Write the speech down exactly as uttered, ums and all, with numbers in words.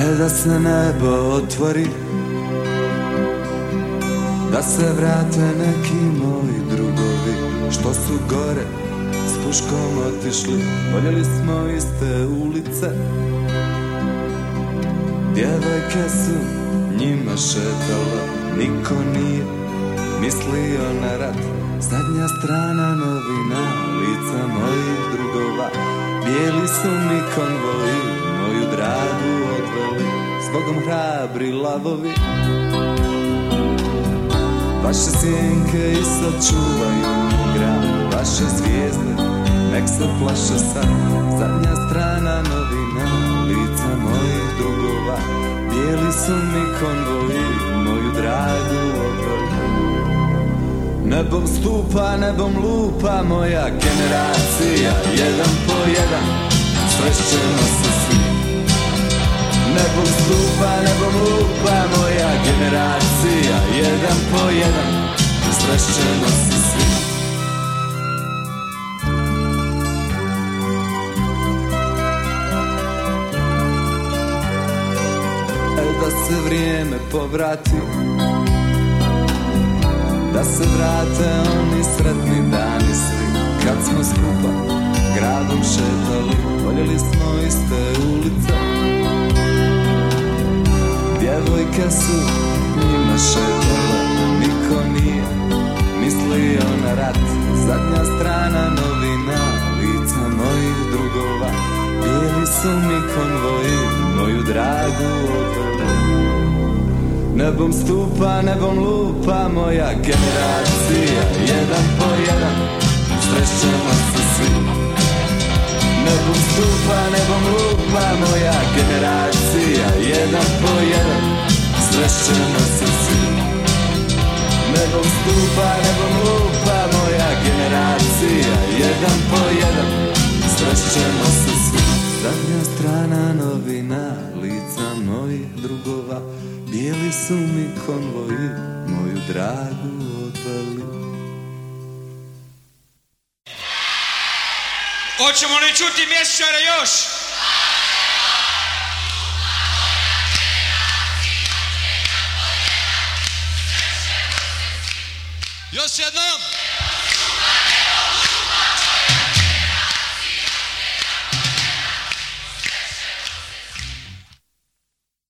E da se nebo otvori, da se vrate neki moji drugovi što su gore s puškom otišli. Voljeli smo iste ulice, djevojke su njima šetale, niko nije mislio na rat. Zadnja strana novina, lica mojih drugova, bijeli su mi konvoji, moju dragu odveli, zbogom hrabri lavovi. Vaše sjenke i sačuvaju grad, vaše zvijezde nek se plaše sad. Zadnja strana novina, lica mojih drugova, bijeli su mi konvoji, moju dragu odveli. Nebom stupa, nebom lupa moja generacija, jedan po jedan srećemo se svi. Nebom stupa, nebom lupa moja generacija, jedan po jedan srećemo se svi. E da se vrijeme povrati, da se vrate oni sretni dani svi, kad smo skupa gradom šetali, voljeli smo iste ulice, djevojke su njima šetale, niko nije mislio na rat. Zadnja strana novina, lica mojih drugova, bijeli su mi konvoji, moju dragu odveli. Nebom stupa, nebom lupa moja generacija, jedan po jedan srećemo se svi. Nebom stupa, nebom lupa moja generacija, jedan po jedan srećemo se svi. Nebom stupa, nebom lupa moja generacija, jedan po jedan srećemo se svi. Zadnja strana novina, lica mojih drugova, bijeli su mi konvoji, moju dragu odveli. Hoćemo li čuti mjesečare još? Još jednom!